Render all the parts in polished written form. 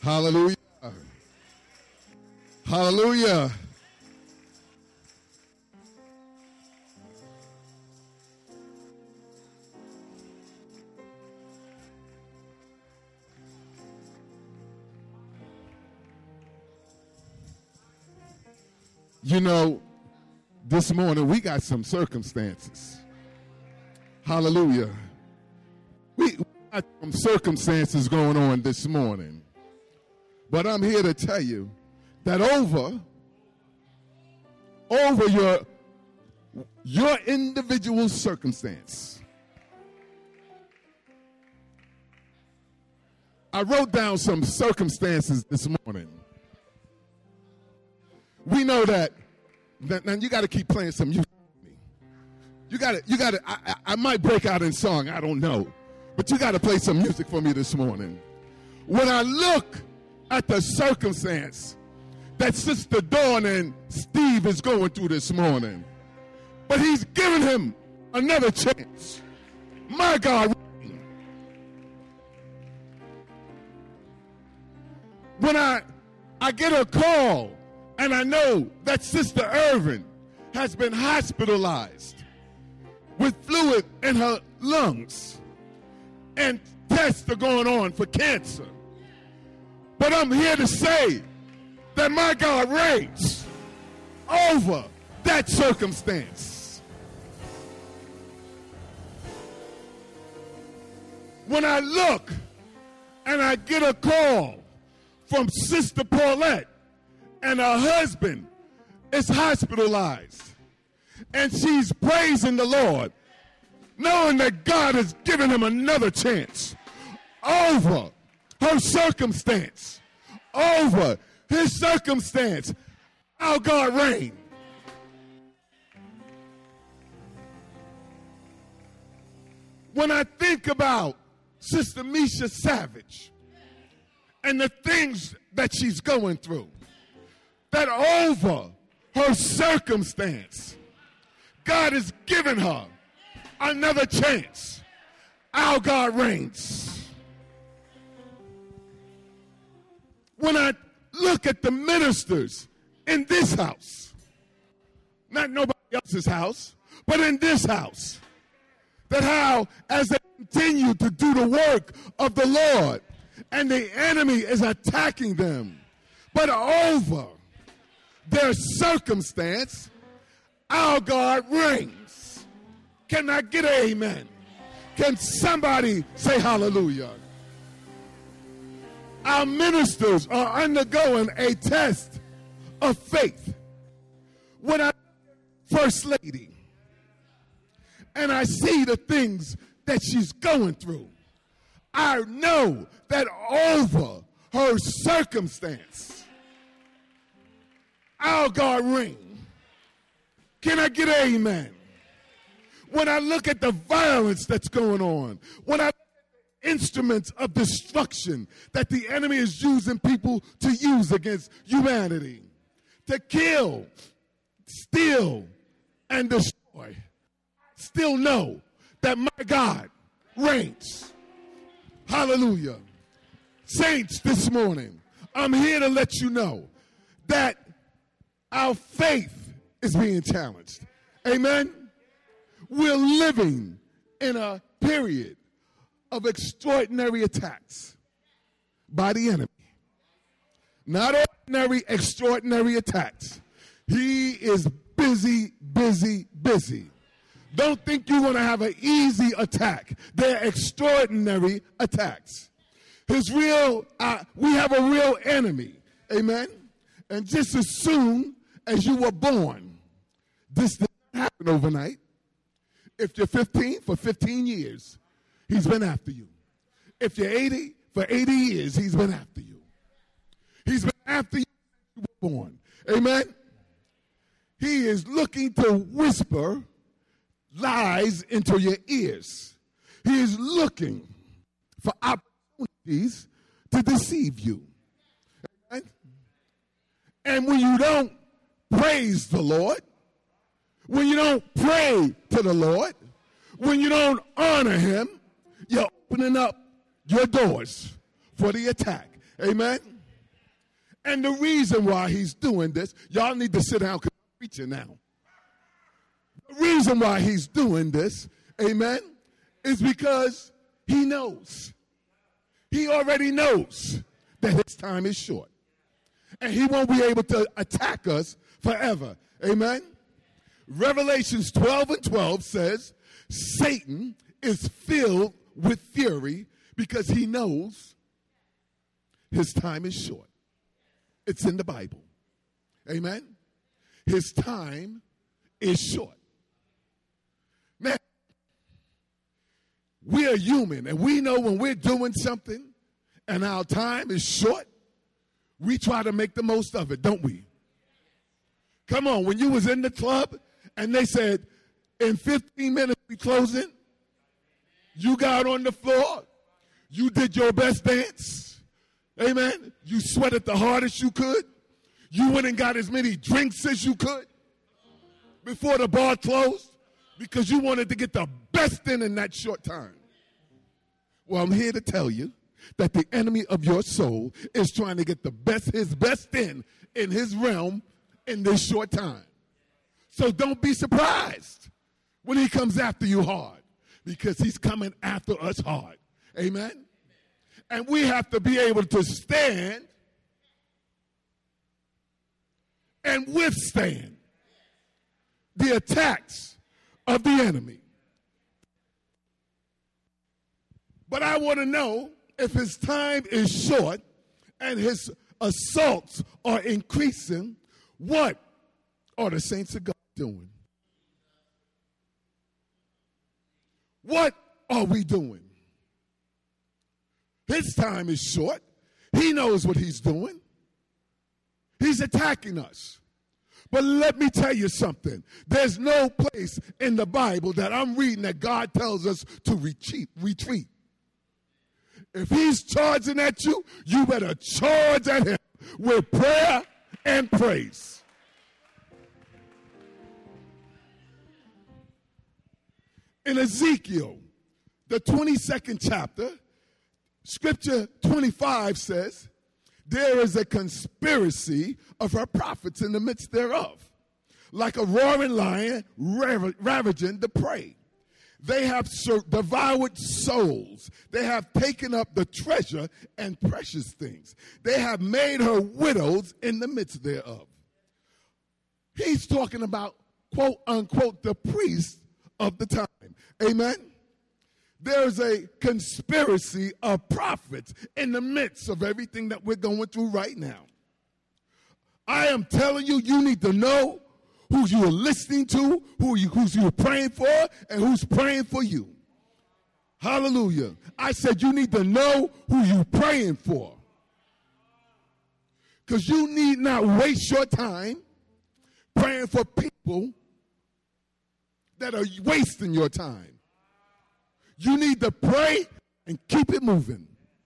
Hallelujah. Hallelujah. You know, this morning we got some circumstances. Hallelujah. We got some circumstances going on this morning. But I'm here to tell you that over your individual circumstance, I wrote down some circumstances this morning. We know that now you got to keep playing some music with me. You got to, I might break out in song, I don't know. But you got to play some music for me this morning. When I look at the circumstance that Sister Dawn and Steve is going through this morning, but he's giving him another chance. My God. When I get a call and I know that Sister Irvin has been hospitalized with fluid in her lungs and tests are going on for cancer. But I'm here to say that my God reigns over that circumstance. When I look and I get a call from Sister Paulette and her husband is hospitalized and she's praising the Lord, knowing that God has given him another chance over her circumstance, over his circumstance, our God reigns. When I think about Sister Misha Savage and the things that she's going through, that over her circumstance, God has given her another chance. Our God reigns. When I look at the ministers in this house, not nobody else's house, but in this house, that how as they continue to do the work of the Lord and the enemy is attacking them, but over their circumstance, our God reigns. Can I get an amen? Can somebody say hallelujah? Our ministers are undergoing a test of faith. When I First Lady and I see the things that she's going through, I know that over her circumstance, our God reigns. Can I get an amen? When I look at the violence that's going on, when I look at the instruments of destruction that the enemy is using people to use against humanity, to kill, steal, and destroy, still know that my God reigns. Hallelujah. Saints, this morning, I'm here to let you know that our faith is being challenged. Amen? We're living in a period of extraordinary attacks by the enemy. Not ordinary, extraordinary attacks. He is busy, busy, busy. Don't think you're going to have an easy attack. They're extraordinary attacks. We have a real enemy. Amen? And just as soon as you were born, this didn't happen overnight. If you're 15, for 15 years, he's been after you. If you're 80, for 80 years, he's been after you. He's been after you since you were born. Amen? He is looking to whisper lies into your ears. He is looking for opportunities to deceive you. Amen? And when you don't praise the Lord, when you don't pray to the Lord, when you don't honor him, you're opening up your doors for the attack. Amen? And the reason why he's doing this, y'all need to sit down because I'm preaching now. The reason why he's doing this, amen, is because he knows. He already knows that his time is short. And he won't be able to attack us forever. Amen? Revelations 12:12 says, Satan is filled with fury because he knows his time is short. It's in the Bible. Amen? His time is short. Now, we are human, and we know when we're doing something and our time is short, we try to make the most of it, don't we? Come on, when you was in the club and they said, in 15 minutes we closing, you got on the floor, you did your best dance, amen? You sweated the hardest you could. You went and got as many drinks as you could before the bar closed because you wanted to get the best in that short time. Well, I'm here to tell you that the enemy of your soul is trying to get his best in his realm in this short time. So don't be surprised when he comes after you hard, because he's coming after us hard. Amen? And we have to be able to stand and withstand the attacks of the enemy. But I want to know, if his time is short and his assaults are increasing, what are the saints of God doing? What are we doing? His time is short. He knows what he's doing. He's attacking us. But let me tell you something. There's no place in the Bible that I'm reading that God tells us to retreat. If he's charging at you, you better charge at him with prayer and praise. In Ezekiel, the 22nd chapter, scripture 25 says, there is a conspiracy of her prophets in the midst thereof, like a roaring lion ravaging the prey. They have devoured souls. They have taken up the treasure and precious things. They have made her widows in the midst thereof. He's talking about, quote unquote, the priests of the time. Amen? There's a conspiracy of prophets in the midst of everything that we're going through right now. I am telling you, you need to know who you are listening to, who's you're praying for, and who's praying for you. Hallelujah. I said you need to know who you're praying for. Because you need not waste your time praying for people that are wasting your time. You need to pray and keep it moving.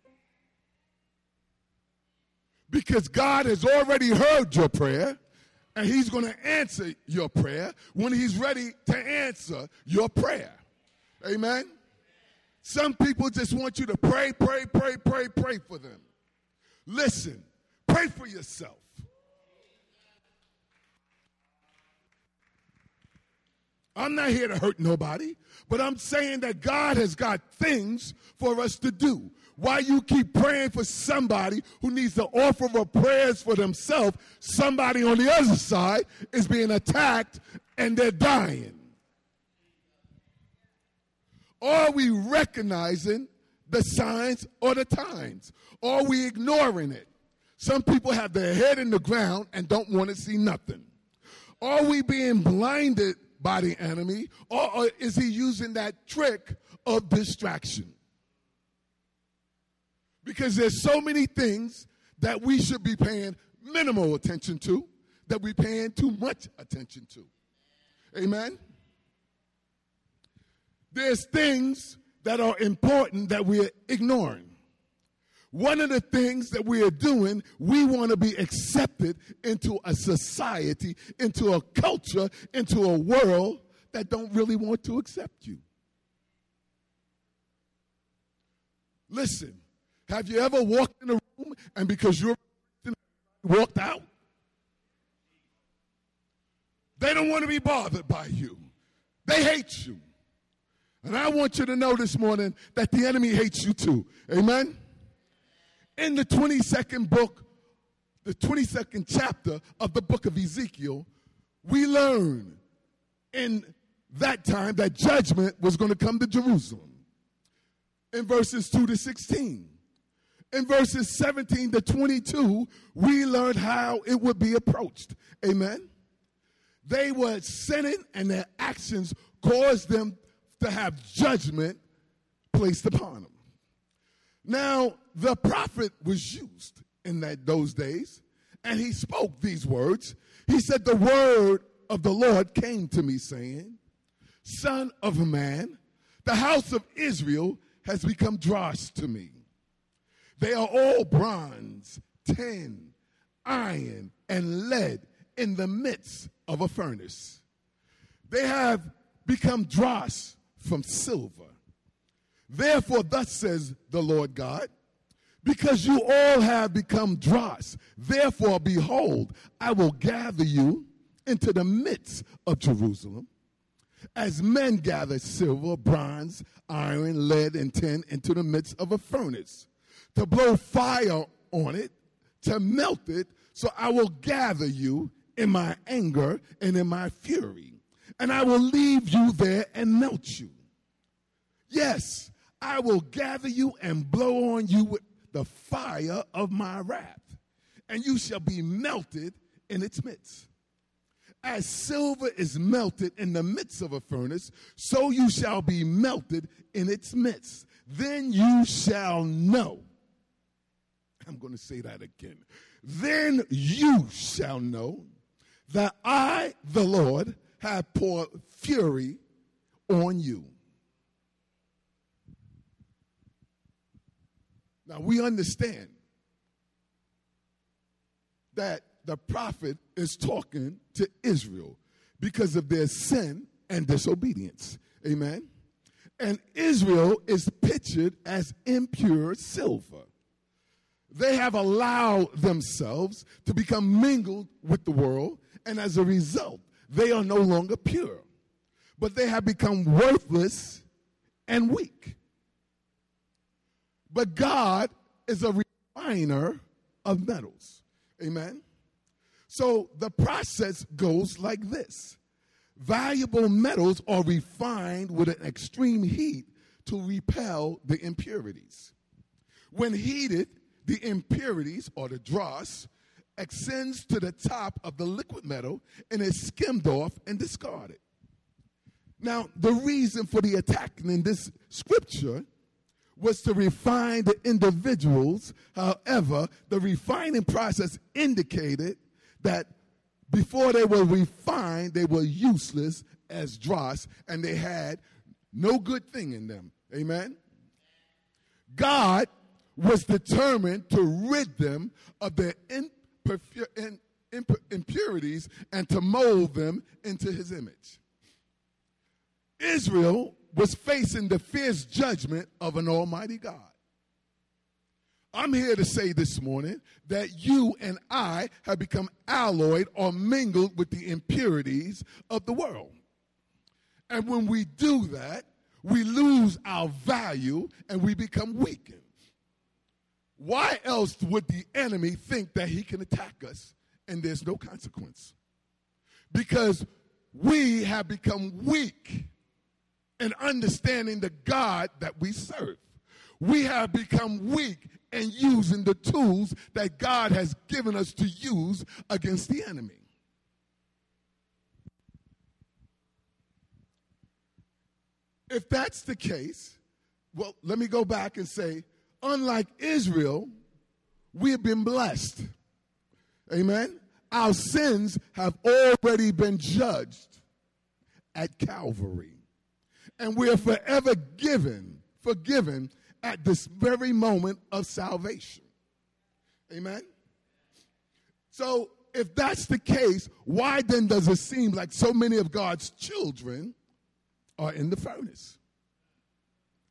Because God has already heard your prayer, and he's going to answer your prayer when he's ready to answer your prayer. Amen? Some people just want you to pray for them. Listen, pray for yourself. I'm not here to hurt nobody, but I'm saying that God has got things for us to do. Why you keep praying for somebody who needs to offer up prayers for themselves, somebody on the other side is being attacked and they're dying. Are we recognizing the signs or the times? Are we ignoring it? Some people have their head in the ground and don't want to see nothing. Are we being blinded by the enemy, or is he using that trick of distraction? Because there's so many things that we should be paying minimal attention to that we're paying too much attention to. Amen? There's things that are important that we're ignoring. One of the things that we are doing, we want to be accepted into a society, into a culture, into a world that don't really want to accept you. Listen, have you ever walked in a room and because you're walked out. They don't want to be bothered by you. They hate you. And I want you to know this morning that the enemy hates you too. Amen? In the 22nd book, the 22nd chapter of the book of Ezekiel, we learn in that time that judgment was going to come to Jerusalem. In verses 2 to 16. In verses 17 to 22, we learned how it would be approached. Amen? They were sinning, and their actions caused them to have judgment placed upon them. Now, the prophet was used in those days, and he spoke these words. He said, the word of the Lord came to me, saying, Son of man, the house of Israel has become dross to me. They are all bronze, tin, iron, and lead in the midst of a furnace. They have become dross from silver. Therefore, thus says the Lord God, because you all have become dross, therefore, behold, I will gather you into the midst of Jerusalem, as men gather silver, bronze, iron, lead, and tin into the midst of a furnace, to blow fire on it, to melt it, so I will gather you in my anger and in my fury, and I will leave you there and melt you. Yes, I will gather you and blow on you with the fire of my wrath, and you shall be melted in its midst. As silver is melted in the midst of a furnace, so you shall be melted in its midst. Then you shall know. I'm going to say that again. Then you shall know that I, the Lord, have poured fury on you. Now, we understand that the prophet is talking to Israel because of their sin and disobedience. Amen? And Israel is pictured as impure silver. They have allowed themselves to become mingled with the world, and as a result, they are no longer pure. But they have become worthless and weak. But God is a refiner of metals. Amen? So the process goes like this. Valuable metals are refined with an extreme heat to repel the impurities. When heated, the impurities, or the dross, ascends to the top of the liquid metal and is skimmed off and discarded. Now, the reason for the attack in this scripture was to refine the individuals. However, the refining process indicated that before they were refined, they were useless as dross, and they had no good thing in them. Amen? God was determined to rid them of their impurities and to mold them into his image. Israel was facing the fierce judgment of an almighty God. I'm here to say this morning that you and I have become alloyed or mingled with the impurities of the world. And when we do that, we lose our value and we become weakened. Why else would the enemy think that he can attack us and there's no consequence? Because we have become weak in understanding the God that we serve. We have become weak in using the tools that God has given us to use against the enemy. If that's the case, well, let me go back and say, unlike Israel, we have been blessed. Amen? Our sins have already been judged at Calvary. And we are forever forgiven at this very moment of salvation. Amen? So if that's the case, why then does it seem like so many of God's children are in the furnace?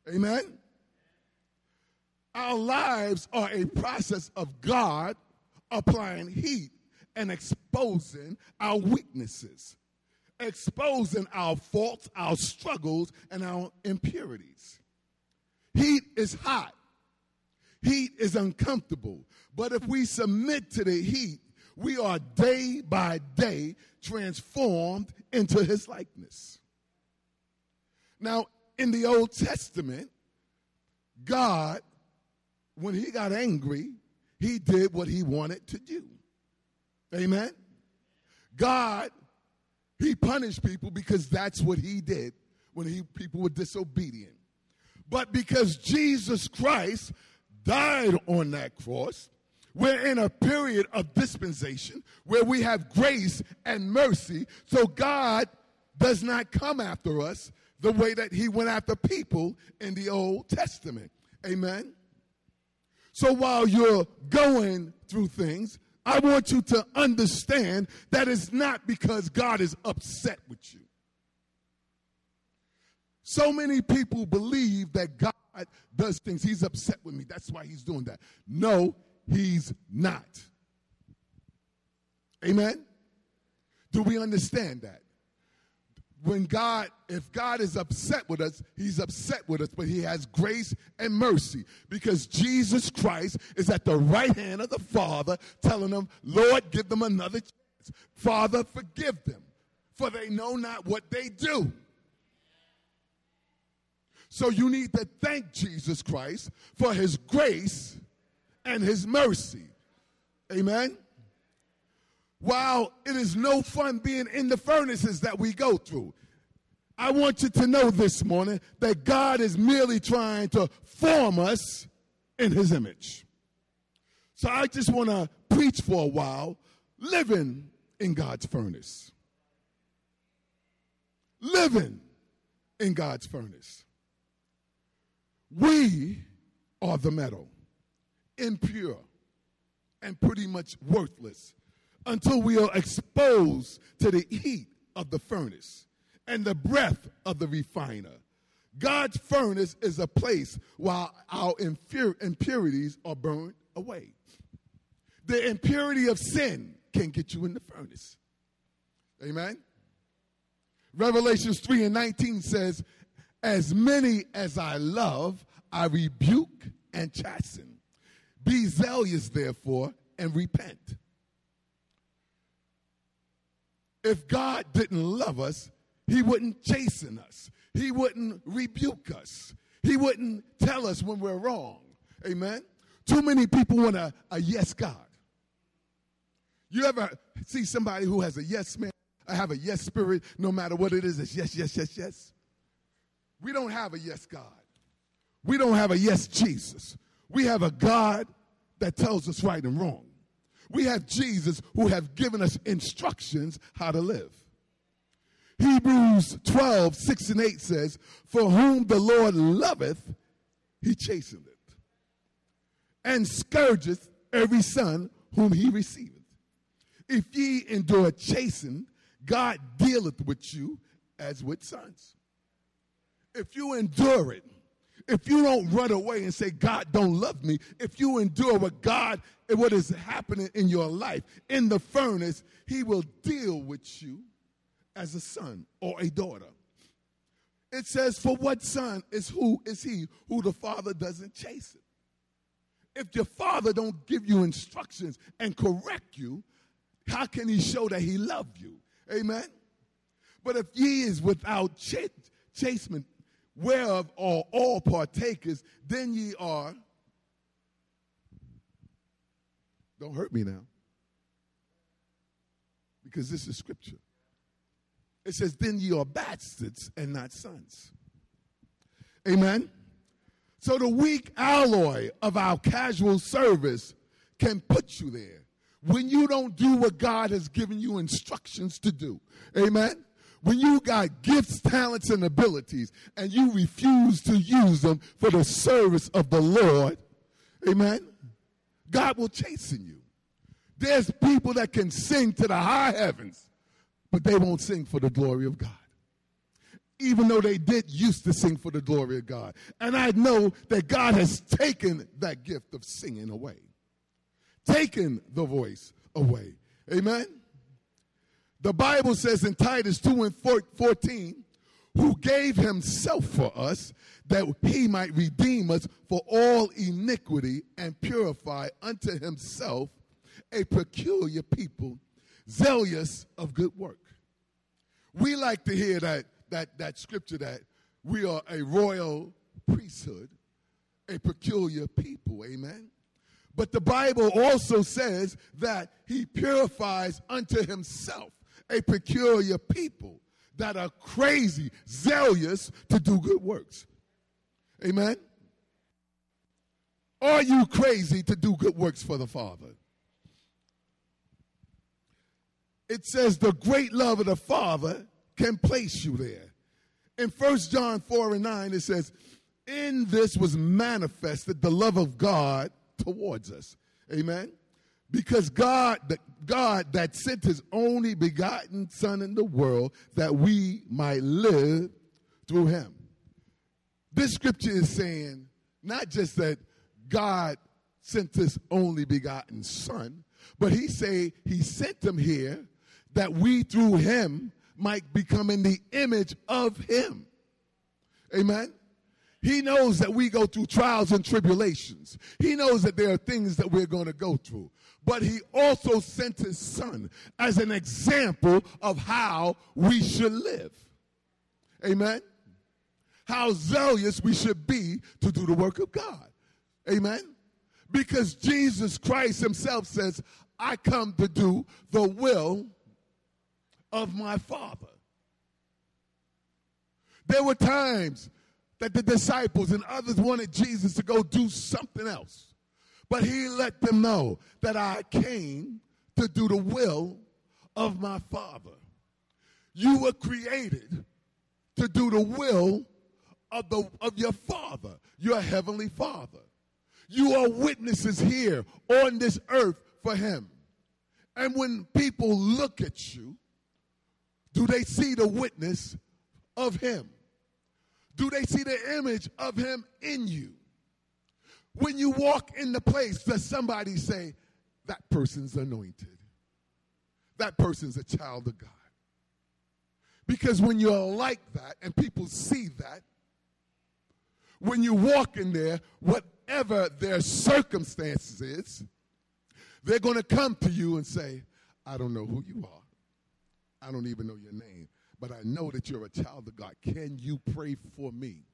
Amen? Our lives are a process of God applying heat and exposing our weaknesses, exposing our faults, our struggles, and our impurities. Heat is hot. Heat is uncomfortable. But if we submit to the heat, we are day by day transformed into his likeness. Now, in the Old Testament, God, when he got angry, he did what he wanted to do. Amen? God, he punished people because that's what he did when people were disobedient. But because Jesus Christ died on that cross, we're in a period of dispensation where we have grace and mercy, so God does not come after us the way that he went after people in the Old Testament. Amen? So while you're going through things, I want you to understand that it's not because God is upset with you. So many people believe that God does things. He's upset with me. That's why he's doing that. No, he's not. Amen? Do we understand that? If God is upset with us, he's upset with us, but he has grace and mercy because Jesus Christ is at the right hand of the Father telling them, Lord, give them another chance. Father, forgive them, for they know not what they do. So you need to thank Jesus Christ for his grace and his mercy. Amen? While it is no fun being in the furnaces that we go through, I want you to know this morning that God is merely trying to form us in his image. So I just want to preach for a while, living in God's furnace. Living in God's furnace. We are the metal, impure and pretty much worthless, until we are exposed to the heat of the furnace and the breath of the refiner. God's furnace is a place where our impurities are burned away. The impurity of sin can get you in the furnace. Amen? Revelations 3:19 says, as many as I love, I rebuke and chasten. Be zealous, therefore, and repent. If God didn't love us, he wouldn't chasten us. He wouldn't rebuke us. He wouldn't tell us when we're wrong. Amen? Too many people want a yes God. You ever see somebody who has a yes man? I have a yes spirit, no matter what it is, it's yes, yes, yes, yes. We don't have a yes God. We don't have a yes Jesus. We have a God that tells us right and wrong. We have Jesus who have given us instructions how to live. Hebrews 12:6-8 says, for whom the Lord loveth, he chasteneth, and scourgeth every son whom he receiveth. If ye endure chasten, God dealeth with you as with sons. If you endure it, if you don't run away and say, God don't love me, if you endure what is happening in your life, in the furnace, he will deal with you as a son or a daughter. It says, for what son is he who the father doesn't chasten? If your father don't give you instructions and correct you, how can he show that he loved you? Amen? But if ye is without chastisement, whereof are all partakers, then ye are, don't hurt me now, because this is scripture. It says, then ye are bastards and not sons. Amen? So the weak alloy of our casual service can put you there when you don't do what God has given you instructions to do. Amen? When you got gifts, talents, and abilities, and you refuse to use them for the service of the Lord, amen, God will chasten you. There's people that can sing to the high heavens, but they won't sing for the glory of God, even though they did used to sing for the glory of God. And I know that God has taken that gift of singing away. taken the voice away. Amen? The Bible says in Titus 2 and 14, who gave himself for us, that he might redeem us for all iniquity and purify unto himself a peculiar people, zealous of good work. We like to hear that scripture that we are a royal priesthood, a peculiar people, amen? But the Bible also says that he purifies unto himself a peculiar people that are crazy, zealous to do good works. Amen? Are you crazy to do good works for the Father? It says the great love of the Father can place you there. In 1 John 4 and 9, it says, in this was manifested the love of God towards us. Amen? Because God that sent his only begotten Son in the world that we might live through him. This scripture is saying not just that God sent his only begotten Son, but he sent him here that we through him might become in the image of him. Amen? He knows that we go through trials and tribulations. He knows that there are things that we're going to go through. But he also sent his Son as an example of how we should live. Amen? How zealous we should be to do the work of God. Amen? Because Jesus Christ himself says, I come to do the will of my Father. There were times that the disciples and others wanted Jesus to go do something else. But he let them know that I came to do the will of my Father. You were created to do the will of your Father, your heavenly Father. You are witnesses here on this earth for him. And when people look at you, do they see the witness of him? Do they see the image of him in you? When you walk in the place, does somebody say, that person's anointed? That person's a child of God. Because when you're like that and people see that, when you walk in there, whatever their circumstances is, they're going to come to you and say, I don't know who you are. I don't even know your name, but I know that you're a child of God. Can you pray for me?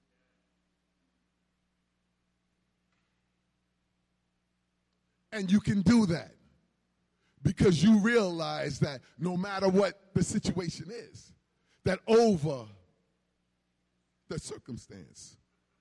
And you can do that because you realize that no matter what the situation is, that over the circumstance,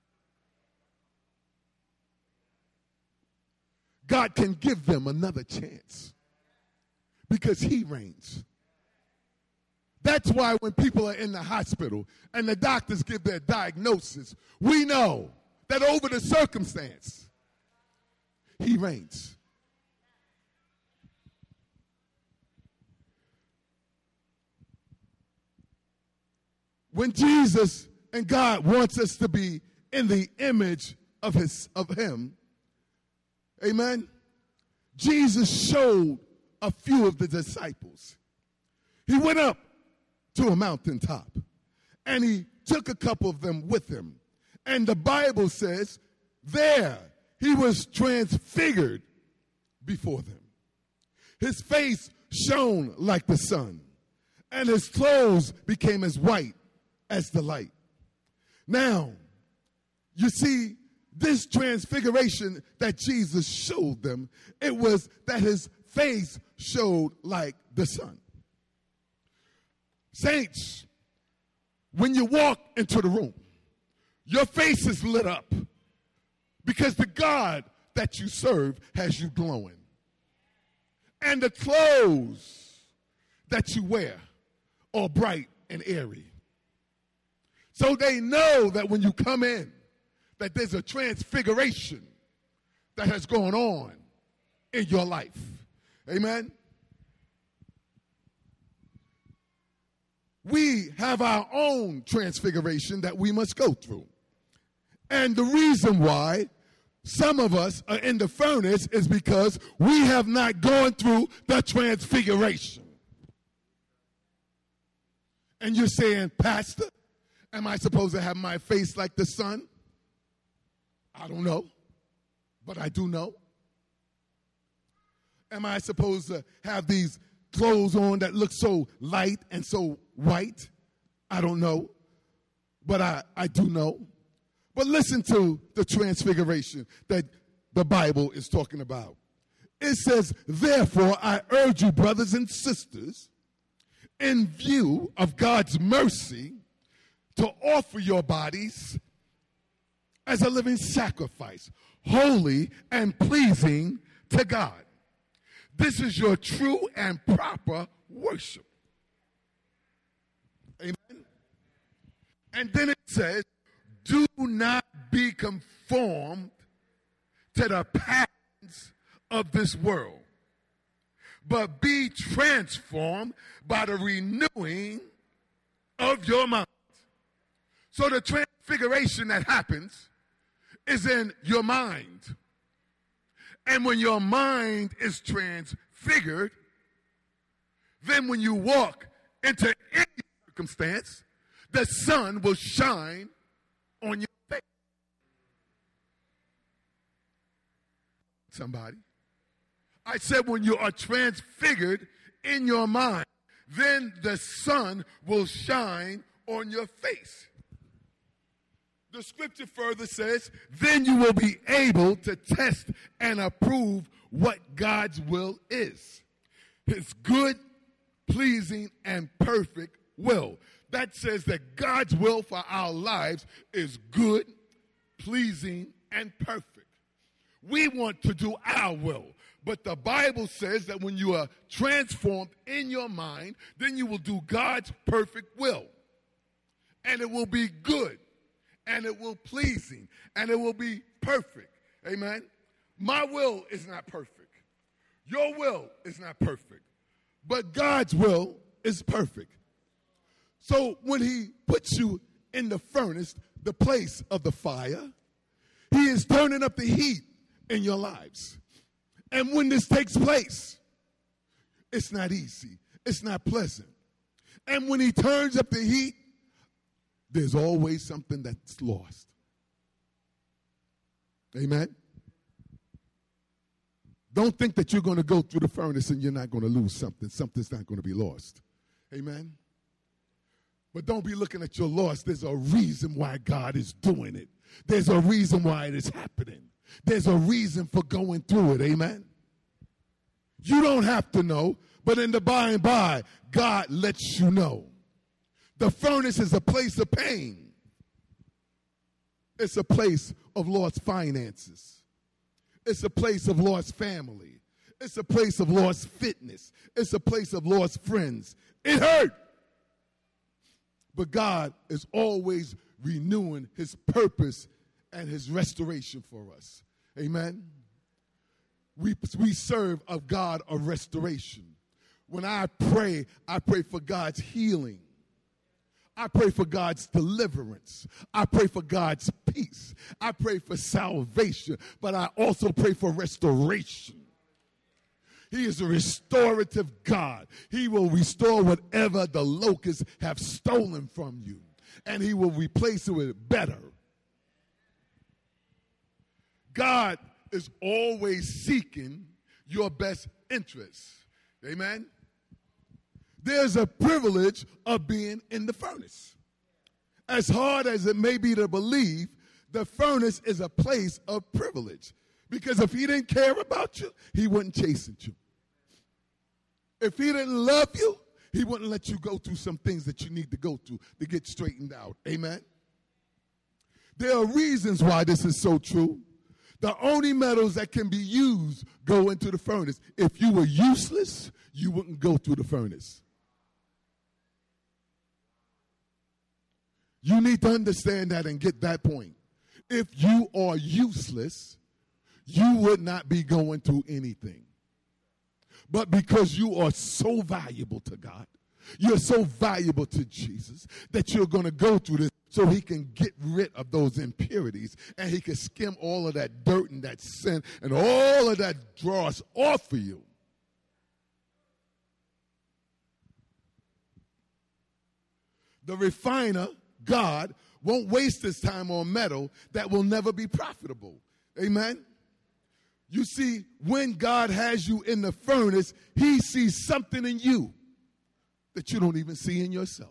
God can give them another chance because he reigns. That's why when people are in the hospital and the doctors give their diagnosis, we know that over the circumstance, he reigns. When Jesus and God wants us to be in the image of him, amen, Jesus showed a few of the disciples. He went up to a mountaintop, and he took a couple of them with him. And the Bible says there he was transfigured before them. His face shone like the sun, and his clothes became as white as the light. Now, you see, this transfiguration that Jesus showed them, it was that his face showed like the sun. Saints, when you walk into the room, your face is lit up because the God that you serve has you glowing. And the clothes that you wear are bright and airy. So they know that when you come in, that there's a transfiguration that has gone on in your life. Amen? We have our own transfiguration that we must go through. And the reason why some of us are in the furnace is because we have not gone through the transfiguration. And you're saying, Pastor, am I supposed to have my face like the sun? I don't know, but I do know. Am I supposed to have these clothes on that look so light and so white? I don't know, but I do know. But listen to the transfiguration that the Bible is talking about. It says, therefore, I urge you, brothers and sisters, in view of God's mercy, to offer your bodies as a living sacrifice, holy and pleasing to God. This is your true and proper worship. Amen. And then it says, do not be conformed to the patterns of this world, but be transformed by the renewing of your mind. So the transfiguration that happens is in your mind. And when your mind is transfigured, then when you walk into any circumstance, the sun will shine on your face. Somebody. I said when you are transfigured in your mind, then the sun will shine on your face. The scripture further says, then you will be able to test and approve what God's will is. His good, pleasing, and perfect will. That says that God's will for our lives is good, pleasing, and perfect. We want to do our will. But the Bible says that when you are transformed in your mind, then you will do God's perfect will. And it will be good. And it will pleasing. And it will be perfect. Amen? My will is not perfect. Your will is not perfect. But God's will is perfect. So when he puts you in the furnace, the place of the fire, he is turning up the heat in your lives. And when this takes place, it's not easy. It's not pleasant. And when he turns up the heat, there's always something that's lost. Amen? Don't think that you're going to go through the furnace and you're not going to lose something. Something's not going to be lost. Amen? But don't be looking at your loss. There's a reason why God is doing it. There's a reason why it is happening. There's a reason for going through it. Amen? You don't have to know, but in the by and by, God lets you know. The furnace is a place of pain. It's a place of lost finances. It's a place of lost family. It's a place of lost fitness. It's a place of lost friends. It hurt. But God is always renewing his purpose and his restoration for us. Amen? We serve a God of restoration. When I pray for God's healing. I pray for God's deliverance. I pray for God's peace. I pray for salvation. But I also pray for restoration. He is a restorative God. He will restore whatever the locusts have stolen from you. And he will replace it with better. God is always seeking your best interests. Amen? There's a privilege of being in the furnace. As hard as it may be to believe, the furnace is a place of privilege. Because if he didn't care about you, he wouldn't chasten you. If he didn't love you, he wouldn't let you go through some things that you need to go through to get straightened out. Amen? There are reasons why this is so true. The only metals that can be used go into the furnace. If you were useless, you wouldn't go through the furnace. You need to understand that and get that point. If you are useless, you would not be going through anything. But because you are so valuable to God, You're so valuable to Jesus that you're going to go through this so he can get rid of those impurities and he can skim all of that dirt and that sin and all of that dross off of you. The refiner, God, won't waste his time on metal that will never be profitable. Amen? You see, when God has you in the furnace, he sees something in you that you don't even see in yourself.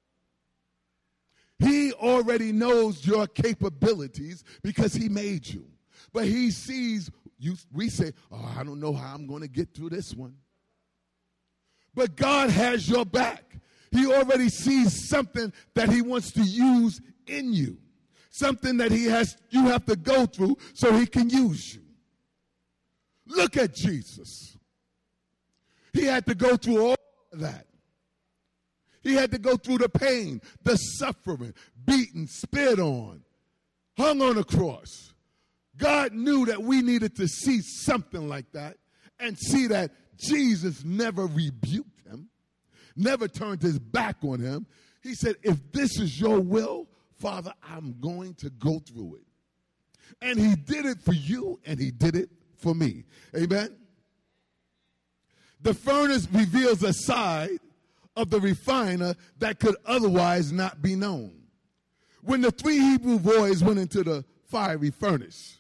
He already knows your capabilities because he made you. But he sees you. We say, oh, I don't know how I'm going to get through this one. But God has your back. He already sees something that he wants to use in you. Something that you have to go through so he can use you. Look at Jesus. He had to go through all of that. He had to go through the pain, the suffering, beaten, spit on, hung on a cross. God knew that we needed to see something like that and see that Jesus never rebuked him, never turned his back on him. He said, if this is your will, Father, I'm going to go through it. And he did it for you, and he did it for me. Amen? The furnace reveals a side of the refiner that could otherwise not be known. When the 3 Hebrew boys went into the fiery furnace,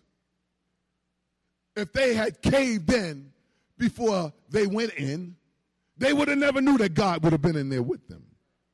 if they had caved in before they went in, they would have never knew that God would have been in there with them.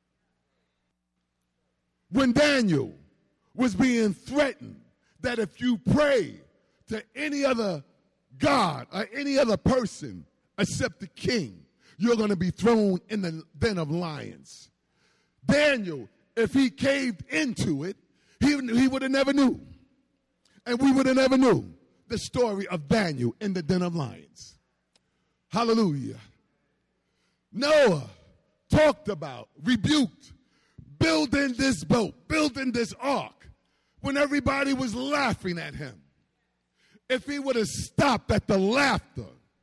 When Daniel was being threatened that if you pray to any other God or any other person except the king, you're going to be thrown in the den of lions. Daniel, if he caved into it, he would have never knew. And we would have never knew the story of Daniel in the den of lions. Hallelujah. Noah talked about, rebuked, building this boat, building this ark, when everybody was laughing at him. If he would have stopped at the laughter,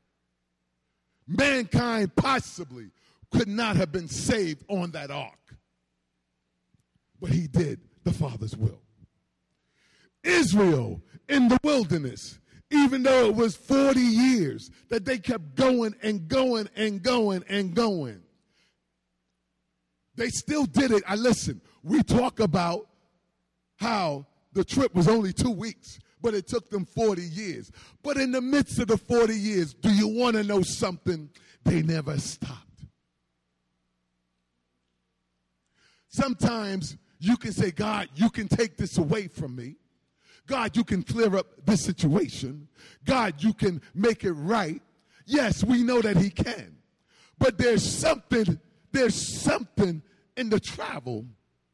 mankind possibly could not have been saved on that ark. But he did the Father's will. Israel in the wilderness, even though it was 40 years that they kept going and going and going and going, they still did it. Listen, we talk about how the trip was only 2 weeks, but it took them 40 years. But in the midst of the 40 years, do you want to know something? They never stopped. Sometimes you can say, God, you can take this away from me. God, you can clear up this situation. God, you can make it right. Yes, we know that he can. But there's something in the travel,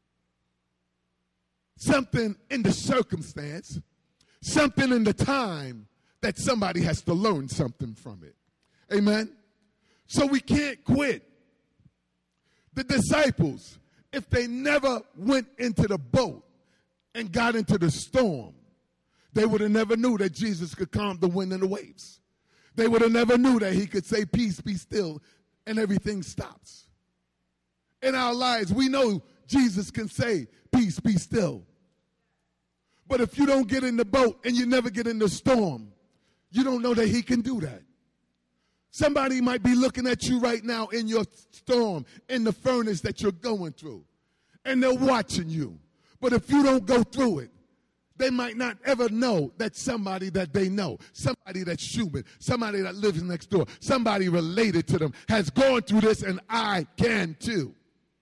something in the circumstance, something in the time that somebody has to learn something from it. Amen? So we can't quit. The disciples, if they never went into the boat and got into the storm, they would have never knew that Jesus could calm the wind and the waves. They would have never knew that he could say, peace, be still, and everything stops. In our lives, we know Jesus can say, peace, be still. But if you don't get in the boat and you never get in the storm, you don't know that he can do that. Somebody might be looking at you right now in your storm, in the furnace that you're going through, and they're watching you. But if you don't go through it, they might not ever know that somebody that they know, somebody that's human, somebody that lives next door, somebody related to them has gone through this, and I can too.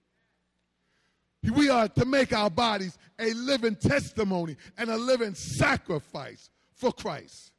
We are to make our bodies a living testimony and a living sacrifice for Christ.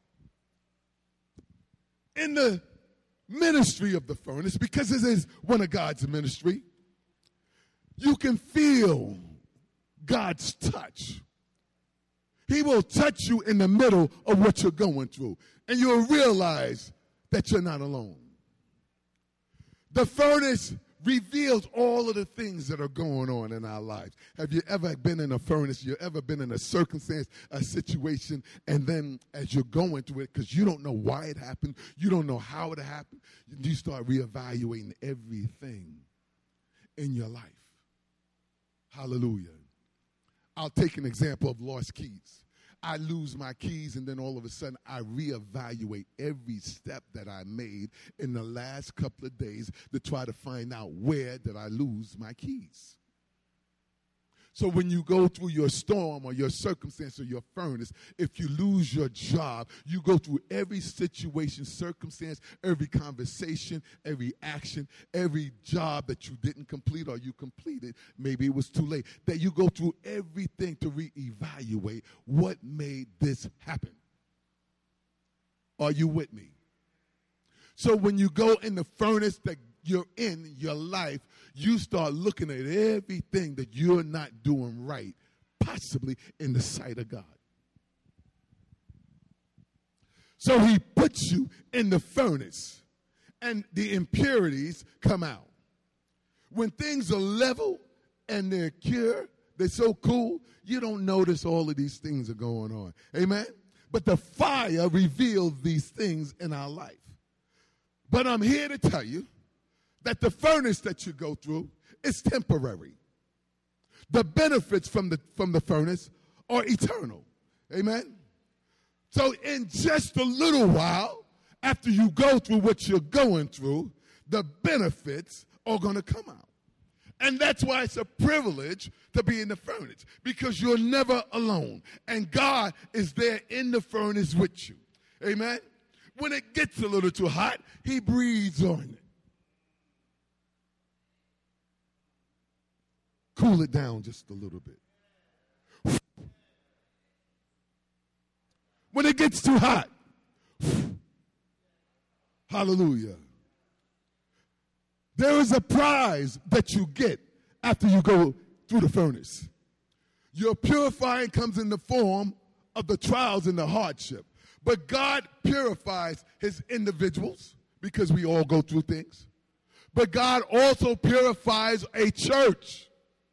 In the ministry of the furnace, because this is one of God's ministry, you can feel God's touch. He will touch you in the middle of what you're going through, and you'll realize that you're not alone. The furnace reveals all of the things that are going on in our lives. Have you ever been in a furnace? You ever been in a circumstance, a situation, and then as you're going through it, because you don't know why it happened, you don't know how it happened, you start reevaluating everything. in your life. Hallelujah. I'll take an example of lost keys. I lose my keys, and then all of a sudden I reevaluate every step that I made in the last couple of days to try to find out where did I lose my keys. So when you go through your storm or your circumstance or your furnace, if you lose your job, you go through every situation, circumstance, every conversation, every action, every job that you didn't complete or you completed, maybe it was too late, that you go through everything to reevaluate what made this happen. Are you with me? So when you go in the furnace that you're in your life, you start looking at everything that you're not doing right, possibly in the sight of God. So he puts you in the furnace, and the impurities come out. When things are level and they're pure, they're so cool, you don't notice all of these things are going on. Amen? But the fire reveals these things in our life. But I'm here to tell you that the furnace that you go through is temporary. The benefits from the furnace are eternal. Amen? So in just a little while, after you go through what you're going through, the benefits are going to come out. And that's why it's a privilege to be in the furnace, because you're never alone. And God is there in the furnace with you. Amen? When it gets a little too hot, he breathes on it. Cool it down just a little bit. When it gets too hot, hallelujah. There is a prize that you get after you go through the furnace. Your purifying comes in the form of the trials and the hardship. But God purifies his individuals because we all go through things. But God also purifies a church.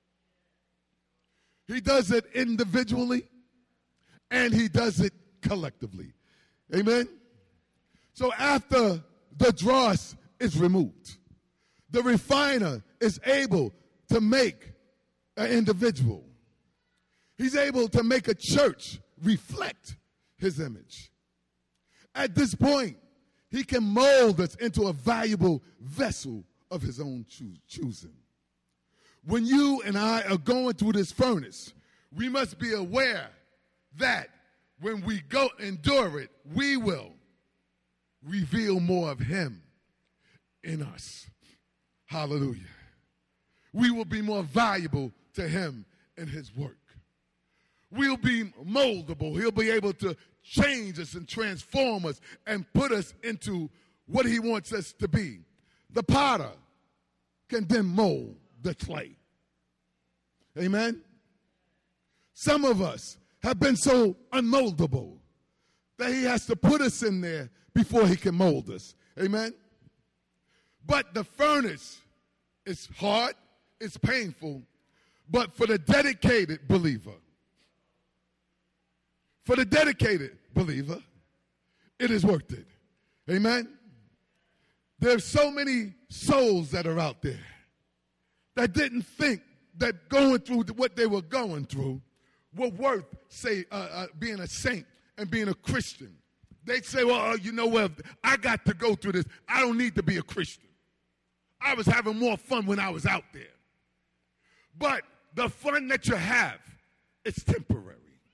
He does it individually, and he does it collectively. Amen? So after the dross is removed, the refiner is able to make an individual. He's able to make a church reflect his image. At this point, he can mold us into a valuable vessel of his own choosing. When you and I are going through this furnace, we must be aware that when we go endure it, we will reveal more of him in us. Hallelujah. We will be more valuable to him in his work. We'll be moldable. He'll be able to change us and transform us and put us into what he wants us to be. The potter can then mold the clay. Amen? Some of us have been so unmoldable that he has to put us in there before he can mold us. Amen? But the furnace is hard, it's painful, but for the dedicated believer, it is worth it. Amen? There's so many souls that are out there that didn't think that going through what they were going through were worth, say, being a saint and being a Christian. They'd say, well, you know what, I got to go through this. I don't need to be a Christian. I was having more fun when I was out there. But the fun that you have is temporary.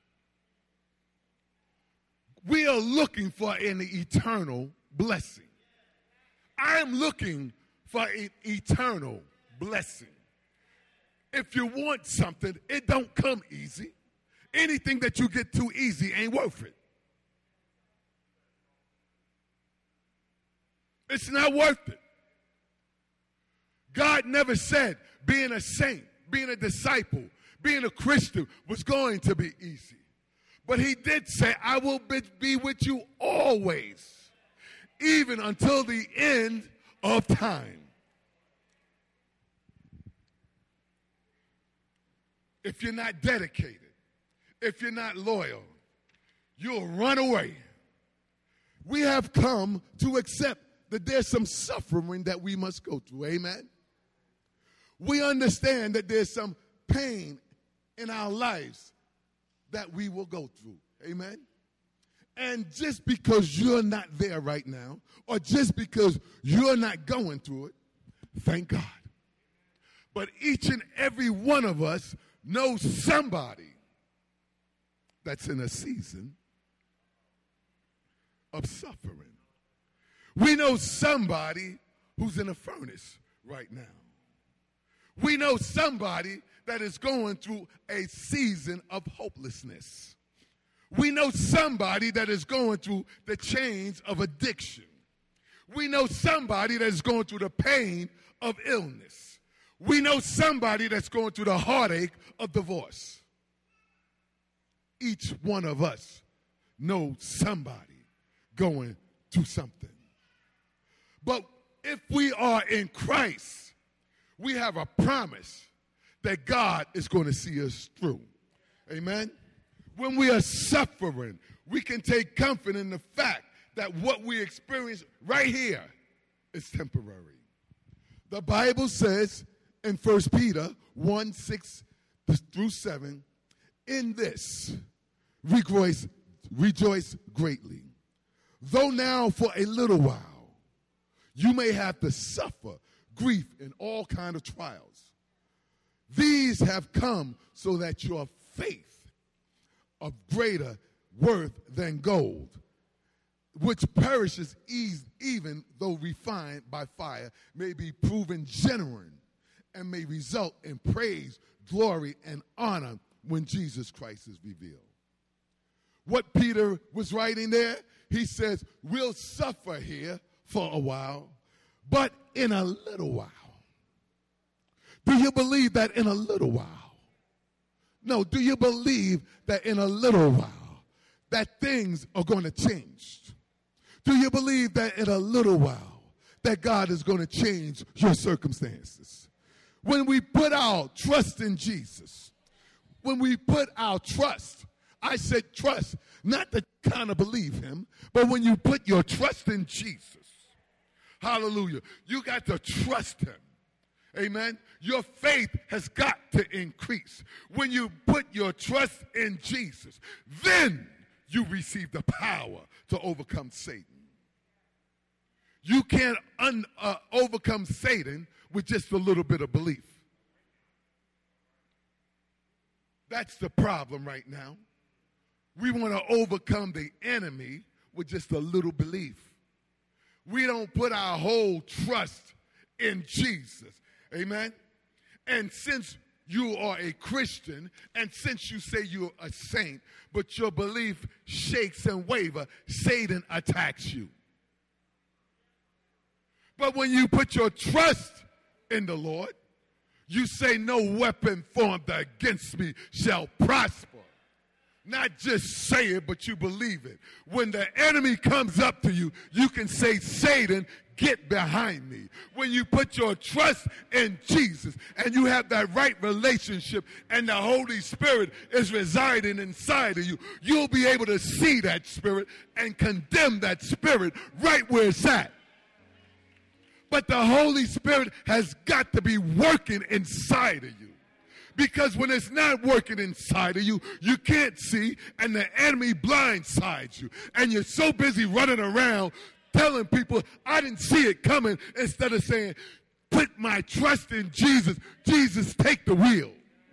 We are looking for an eternal blessing. I am looking for an eternal blessing. If you want something, it don't come easy. Anything that you get too easy ain't worth it. It's not worth it. God never said being a saint, being a disciple, being a Christian was going to be easy. But he did say, I will be with you always, even until the end of time. If you're not dedicated, if you're not loyal, you'll run away. We have come to accept that there's some suffering that we must go through. Amen? We understand that there's some pain in our lives that we will go through. Amen? And just because you're not there right now, or just because you're not going through it, thank God. But each and every one of us knows somebody that's in a season of suffering. We know somebody who's in a furnace right now. We know somebody that is going through a season of hopelessness. We know somebody that is going through the chains of addiction. We know somebody that is going through the pain of illness. We know somebody that's going through the heartache of divorce. Each one of us knows somebody going through something. But if we are in Christ, we have a promise that God is going to see us through. Amen? When we are suffering, we can take comfort in the fact that what we experience right here is temporary. The Bible says in 1 Peter 1, 6 through 7, in this rejoice greatly, though now for a little while you may have to suffer grief in all kinds of trials. These have come so that your faith of greater worth than gold, which perishes even though refined by fire, may be proven genuine and may result in praise, glory, and honor when Jesus Christ is revealed. What Peter was writing there, he says, we'll suffer here for a while, but in a little while. Do you believe that in a little while? No, do you believe that in a little while that things are going to change? Do you believe that in a little while that God is going to change your circumstances? When we put our trust in Jesus, when we put our trust, I said trust, not to kind of believe him, but when you put your trust in Jesus, hallelujah, you got to trust him. Amen. Your faith has got to increase. When you put your trust in Jesus, then you receive the power to overcome Satan. You can't overcome Satan with just a little bit of belief. That's the problem right now. We want to overcome the enemy with just a little belief. We don't put our whole trust in Jesus. Amen? And since you are a Christian, and since you say you're a saint, but your belief shakes and wavers, Satan attacks you. But when you put your trust in the Lord, you say, no weapon formed against me shall prosper. Not just say it, but you believe it. When the enemy comes up to you, you can say, Satan, get behind me. When you put your trust in Jesus and you have that right relationship and the Holy Spirit is residing inside of you, you'll be able to see that spirit and condemn that spirit right where it's at. But the Holy Spirit has got to be working inside of you. Because when it's not working inside of you, you can't see, and the enemy blindsides you. And you're so busy running around telling people, I didn't see it coming, instead of saying, put my trust in Jesus. Jesus, take the wheel.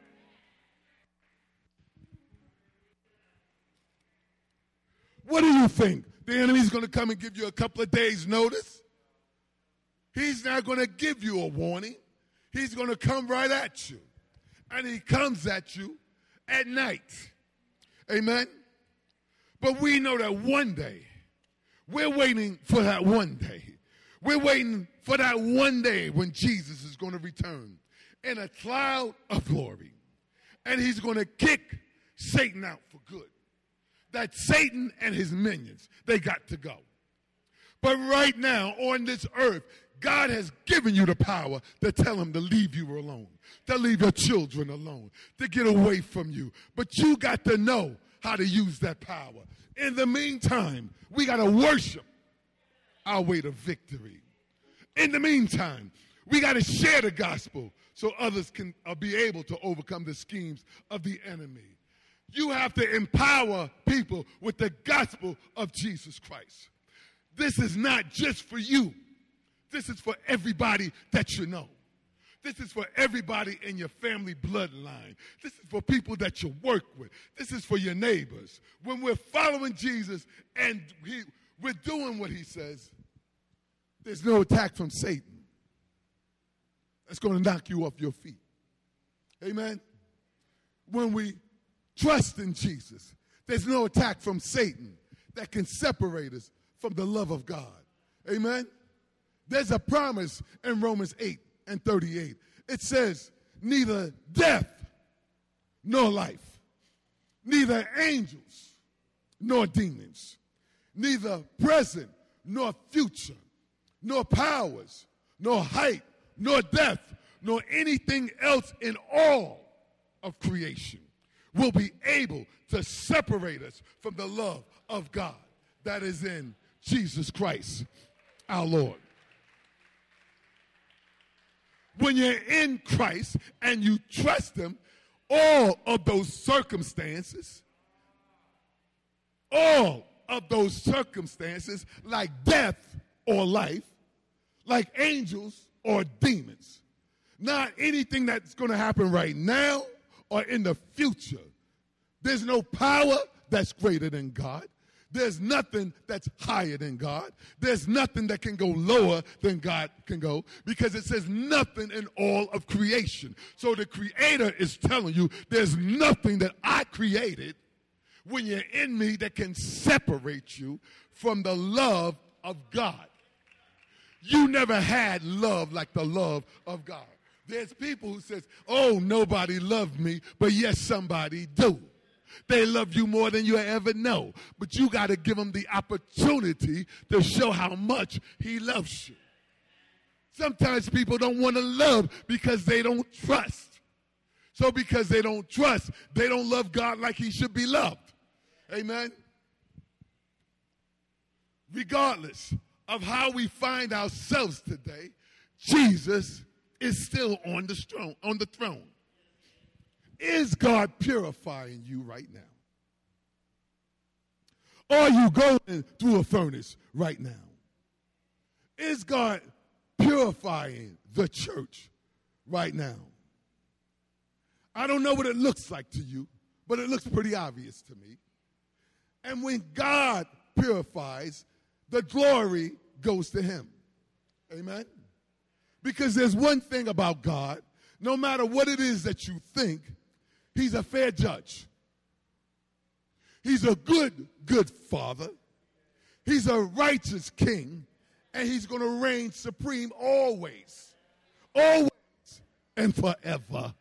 What do you think? The enemy's going to come and give you a couple of days' notice? He's not going to give you a warning. He's going to come right at you. And he comes at you at night. Amen? But we know that one day, we're waiting for that one day. We're waiting for that one day when Jesus is going to return in a cloud of glory. And he's going to kick Satan out for good. That Satan and his minions, they got to go. But right now on this earth, God has given you the power to tell him to leave you alone, to leave your children alone, to get away from you. But you got to know how to use that power. In the meantime, we got to worship our way to victory. In the meantime, we got to share the gospel so others can be able to overcome the schemes of the enemy. You have to empower people with the gospel of Jesus Christ. This is not just for you. This is for everybody that you know. This is for everybody in your family bloodline. This is for people that you work with. This is for your neighbors. When we're following Jesus and we're doing what he says, there's no attack from Satan that's going to knock you off your feet. Amen? When we trust in Jesus, there's no attack from Satan that can separate us from the love of God. Amen? There's a promise in Romans 8:38. It says, neither death nor life, neither angels nor demons, neither present nor future, nor powers, nor height, nor depth, nor anything else in all of creation will be able to separate us from the love of God that is in Jesus Christ, our Lord. When you're in Christ and you trust him, all of those circumstances, like death or life, like angels or demons, not anything that's going to happen right now or in the future. There's no power that's greater than God. There's nothing that's higher than God. There's nothing that can go lower than God can go, because it says nothing in all of creation. So the Creator is telling you there's nothing that I created when you're in me that can separate you from the love of God. You never had love like the love of God. There's people who says, oh, nobody loved me, but yes, somebody do. They love you more than you ever know. But you got to give them the opportunity to show how much he loves you. Sometimes people don't want to love because they don't trust. So because they don't trust, they don't love God like he should be loved. Amen? Regardless of how we find ourselves today, Jesus is still on the throne. Is God purifying you right now? Are you going through a furnace right now? Is God purifying the church right now? I don't know what it looks like to you, but it looks pretty obvious to me. And when God purifies, the glory goes to him. Amen? Because there's one thing about God, no matter what it is that you think, he's a fair judge. He's a good father. He's a righteous king. And he's going to reign supreme always. Always and forever.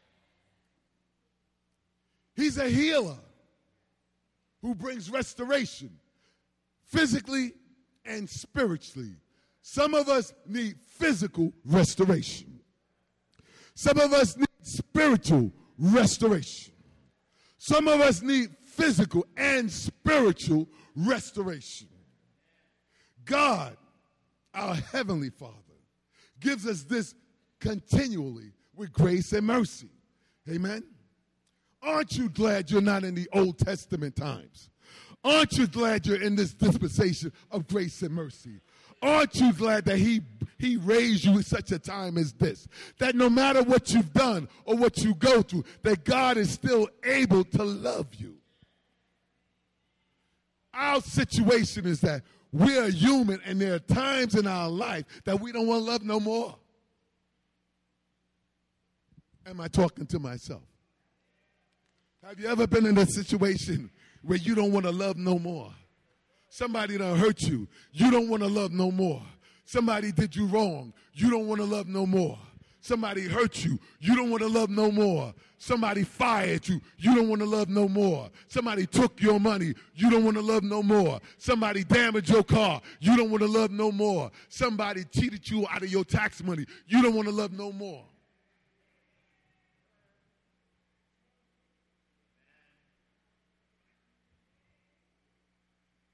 He's a healer who brings restoration physically and spiritually. Some of us need physical restoration. Some of us need spiritual restoration. Some of us need physical and spiritual restoration. God, our Heavenly Father, gives us this continually with grace and mercy. Amen? Aren't you glad you're not in the Old Testament times? Aren't you glad you're in this dispensation of grace and mercy? Aren't you glad that he raised you at such a time as this? That no matter what you've done or what you go through, that God is still able to love you. Our situation is that we are human, and there are times in our life that we don't want to love no more. Am I talking to myself? Have you ever been in a situation where you don't want to love no more? Somebody done hurt you. You don't want to love no more. Somebody did you wrong. You don't want to love no more. Somebody hurt you. You don't want to love no more. Somebody fired you. You don't want to love no more. Somebody took your money. You don't want to love no more. Somebody damaged your car. You don't want to love no more. Somebody cheated you out of your tax money. You don't want to love no more.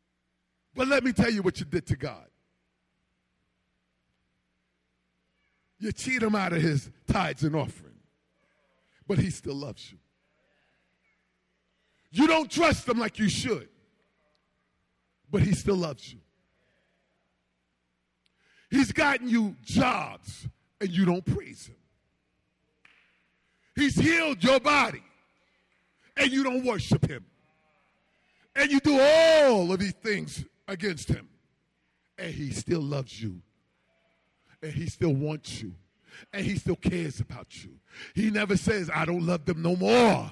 But let me tell you what you did to God. You cheat him out of his tithes and offering, but he still loves you. You don't trust him like you should, but he still loves you. He's gotten you jobs and you don't praise him. He's healed your body and you don't worship him. And you do all of these things against him. And he still loves you. And he still wants you. And he still cares about you. He never says, I don't love them no more.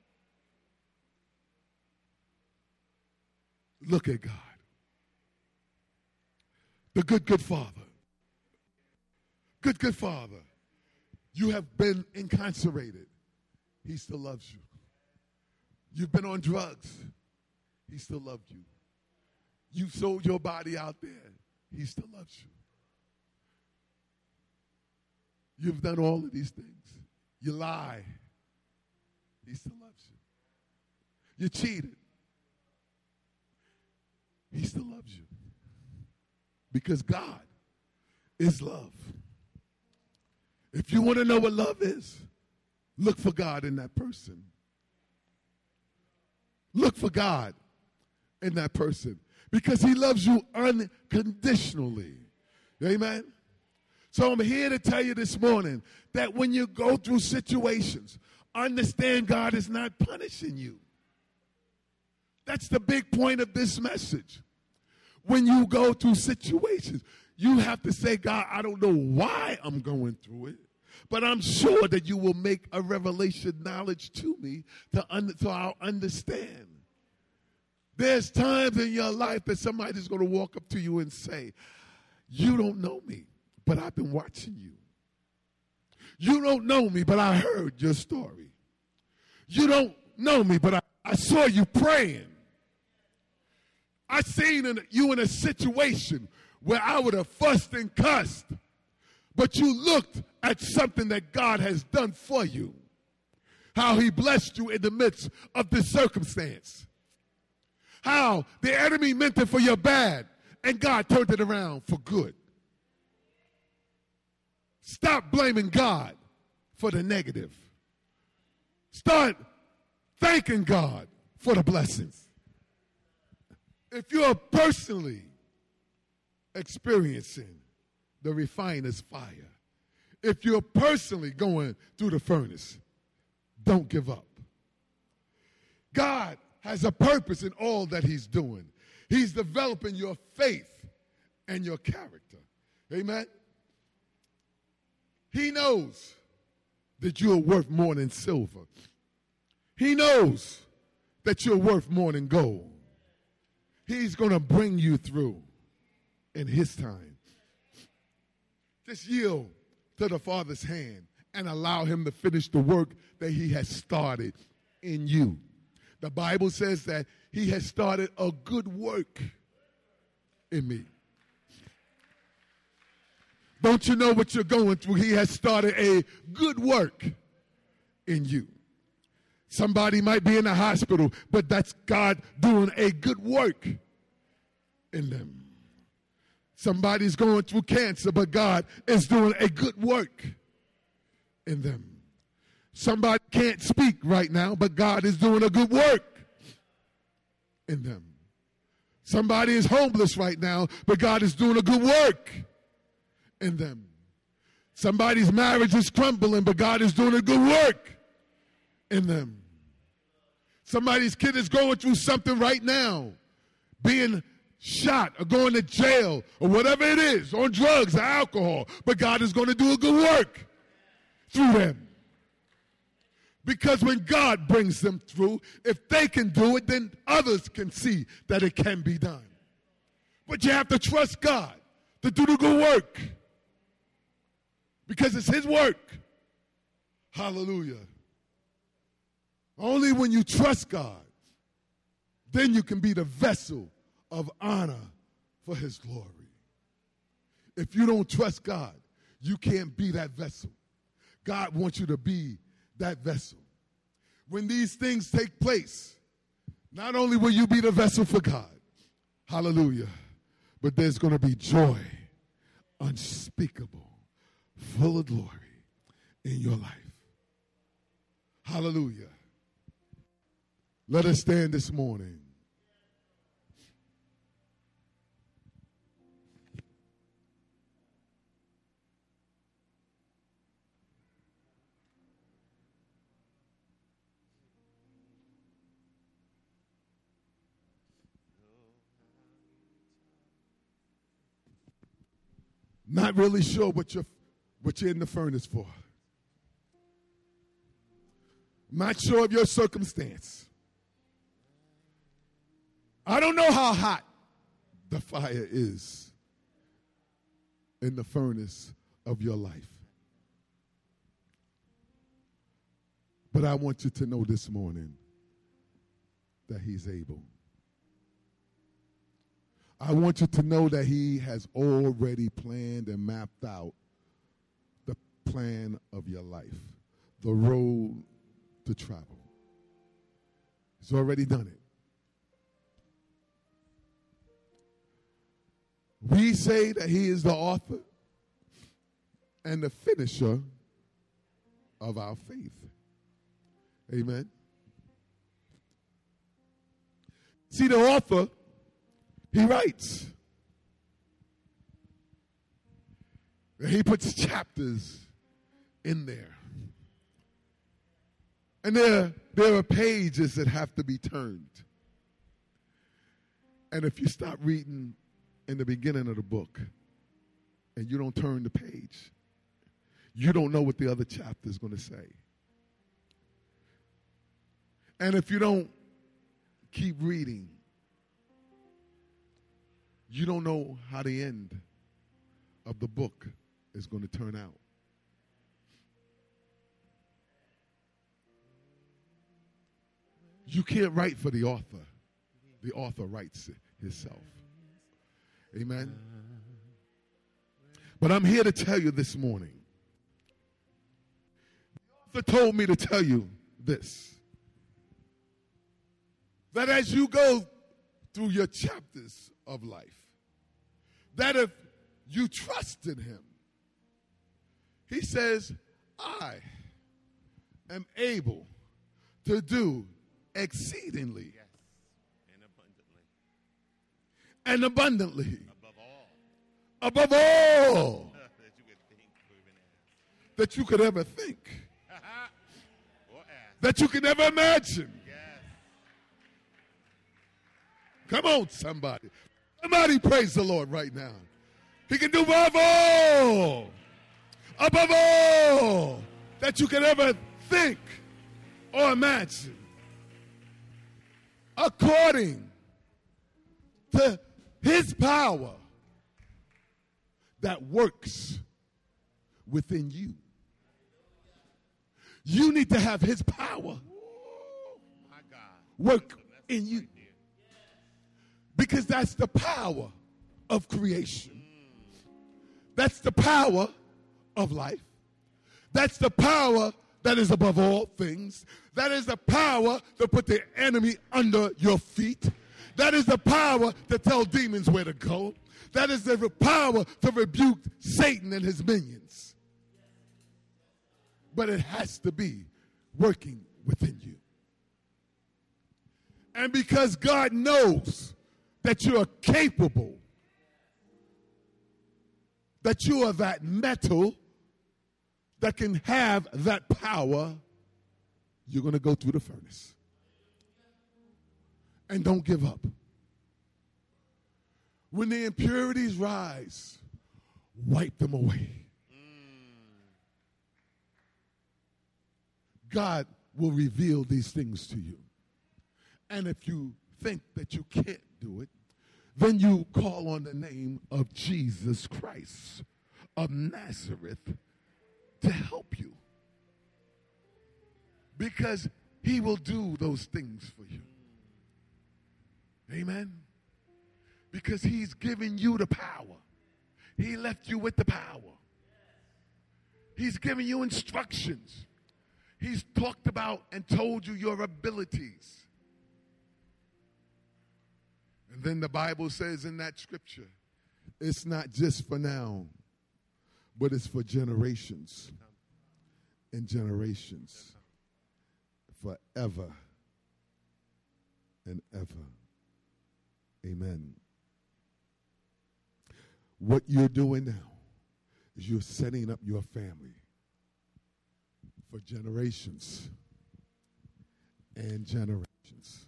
Look at God. The good Father. Good Father. You have been incarcerated. He still loves you. You've been on drugs. He still loved you. You sold your body out there. He still loves you. You've done all of these things. You lie. He still loves you. You cheated. He still loves you. Because God is love. If you want to know what love is, look for God in that person. Look for God in that person. Because he loves you unconditionally. Amen? So I'm here to tell you this morning that when you go through situations, understand God is not punishing you. That's the big point of this message. When you go through situations, you have to say, God, I don't know why I'm going through it, but I'm sure that you will make a revelation knowledge to me so I'll understand. There's times in your life that somebody's going to walk up to you and say, you don't know me, but I've been watching you. You don't know me, but I heard your story. You don't know me, but I saw you praying. I seen you in a situation where I would have fussed and cussed, but you looked at something that God has done for you, how he blessed you in the midst of this circumstance, how the enemy meant it for your bad, and God turned it around for good. Stop blaming God for the negative. Start thanking God for the blessings. If you're personally experiencing the refiner's fire, if you're personally going through the furnace, don't give up. God has a purpose in all that he's doing. He's developing your faith and your character. Amen? He knows that you're worth more than silver. He knows that you're worth more than gold. He's going to bring you through in his time. Just yield to the Father's hand and allow him to finish the work that he has started in you. The Bible says that he has started a good work in me. Don't you know what you're going through? He has started a good work in you. Somebody might be in the hospital, but that's God doing a good work in them. Somebody's going through cancer, but God is doing a good work in them. Somebody can't speak right now, but God is doing a good work in them. Somebody is homeless right now, but God is doing a good work in them. Somebody's marriage is crumbling, but God is doing a good work in them. Somebody's kid is going through something right now, being shot or going to jail or whatever it is, on drugs or alcohol, but God is going to do a good work through them. Because when God brings them through, if they can do it, then others can see that it can be done. But you have to trust God to do the good work, because it's his work. Hallelujah. Only when you trust God, then you can be the vessel of honor for his glory. If you don't trust God, you can't be that vessel. God wants you to be that vessel. When these things take place, not only will you be the vessel for God, hallelujah, but there's going to be joy unspeakable, full of glory in your life. Hallelujah. Let us stand this morning. Not really sure what you're in the furnace for. Not sure of your circumstance. I don't know how hot the fire is in the furnace of your life. But I want you to know this morning that he's able. I want you to know that he has already planned and mapped out the plan of your life, the road to travel. He's already done it. We say that he is the author and the finisher of our faith. Amen. See, the author, he writes. And he puts chapters in there. And there are pages that have to be turned. And if you stop reading in the beginning of the book and you don't turn the page, you don't know what the other chapter is going to say. And if you don't keep reading, you don't know how the end of the book is going to turn out. You can't write for the author. The author writes it himself. Amen. But I'm here to tell you this morning. The author told me to tell you this. That as you go through your chapters of life, that if you trust in him, he says, I am able to do exceedingly and abundantly above all that you could ever think, that you could ever imagine. Come on, somebody. Somebody praise the Lord right now. He can do above all that you could ever think or imagine, according to his power that works within you. You need to have his power work in you. Because that's the power of creation. That's the power of life. That's the power that is above all things. That is the power to put the enemy under your feet. That is the power to tell demons where to go. That is the power to rebuke Satan and his minions. But it has to be working within you. And because God knows that you are capable, that you are that metal that can have that power, you're going to go through the furnace. And don't give up. When the impurities rise, wipe them away. God will reveal these things to you. And if you think that you can't do it, then you call on the name of Jesus Christ of Nazareth to help you. Because he will do those things for you. Amen? Because he's given you the power. He left you with the power. He's given you instructions. He's talked about and told you your abilities. And then the Bible says in that scripture, it's not just for now, but it's for generations and generations, forever and ever. Amen. What you're doing now is you're setting up your family for generations and generations.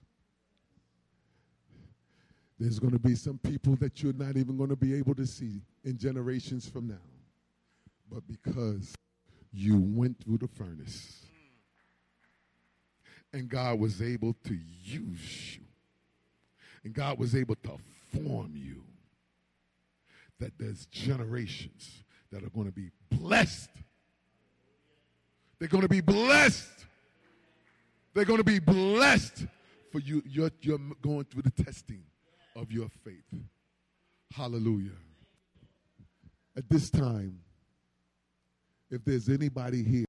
There's going to be some people that you're not even going to be able to see in generations from now. But because you went through the furnace and God was able to use you and God was able to form you, that there's generations that are going to be blessed. They're going to be blessed. They're going to be blessed for you. You're going through the testing of your faith. Hallelujah. At this time, if there's anybody here